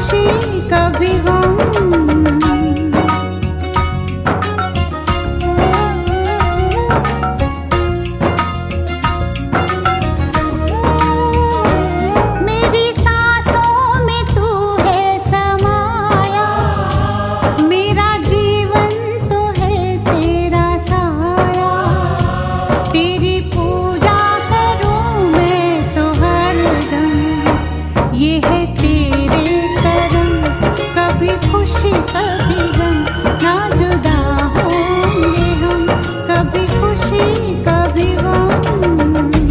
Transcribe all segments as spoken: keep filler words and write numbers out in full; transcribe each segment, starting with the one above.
खुशी कभी गम। मेरी सांसों में तू है समाया, मेरा जीवन तो है तेरा साया। तेरी पूजा करूं मैं तो हरदम, ये है तेरे करम। कभी खुशी कभी गम, ना जुदा होंगे हम, कभी खुशी कभी गम।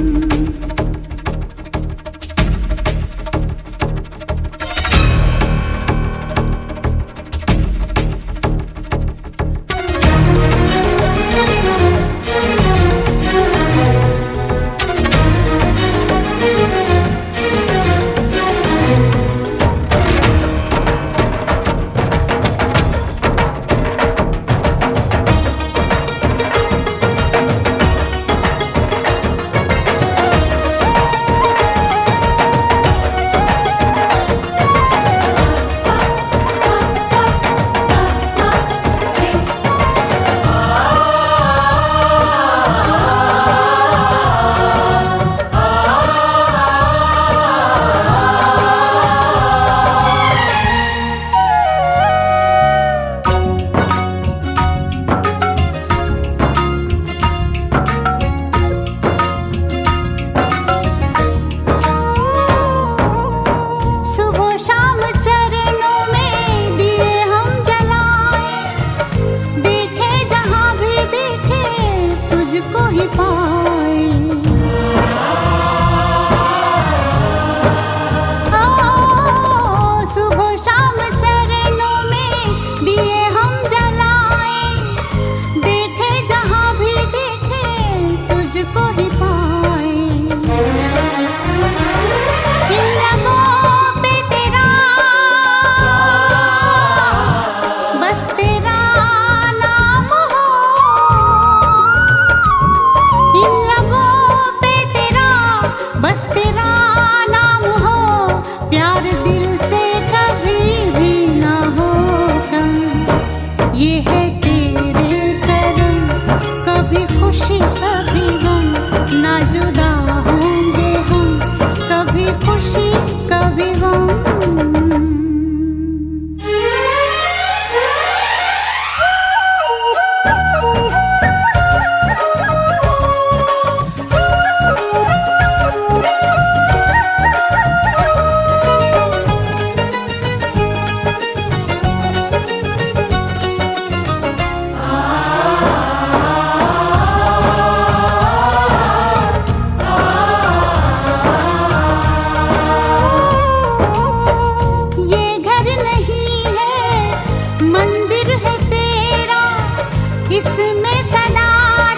इसमें सदा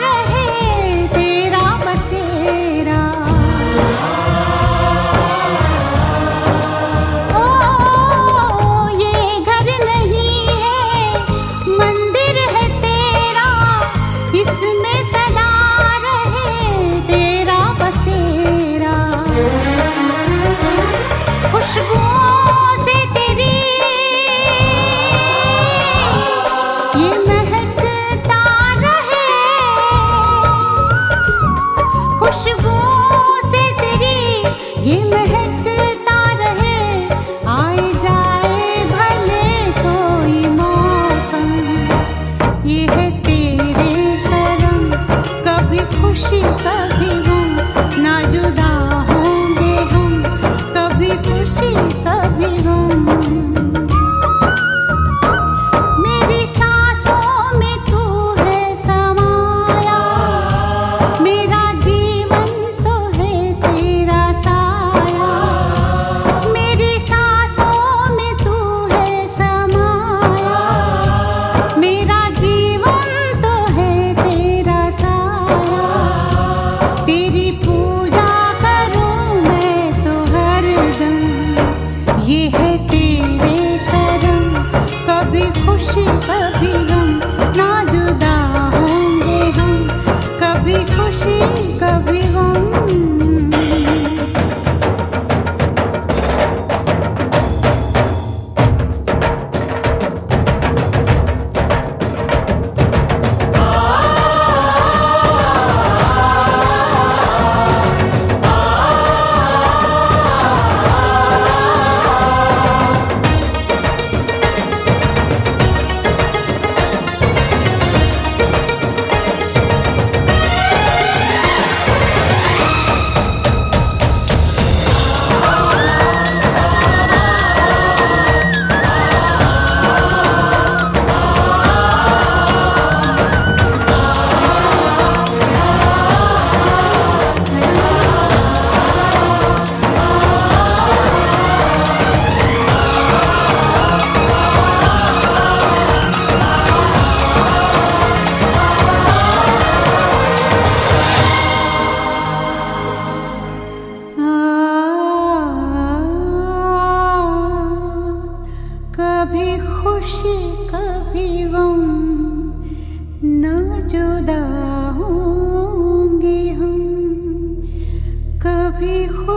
रहे तेरा बसेरा। ओ ये घर नहीं है मंदिर है तेरा, इसमें सदा रहे तेरा बसेरा। खुशबुओं से तेरी ये महकता रहे, खुशबुओं से तेरी ये महकता रहे। आए जाए भले कोई मौसम, ये है तेरे करम। कभी खुशी कभी गम, ना जुदा होंगे हम, कभी खुशी कभी गम। मेरी सांसों में तू है समाया, मेरा जीवन तो है तेरा साया।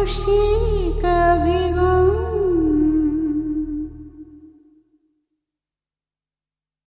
खुशी कभी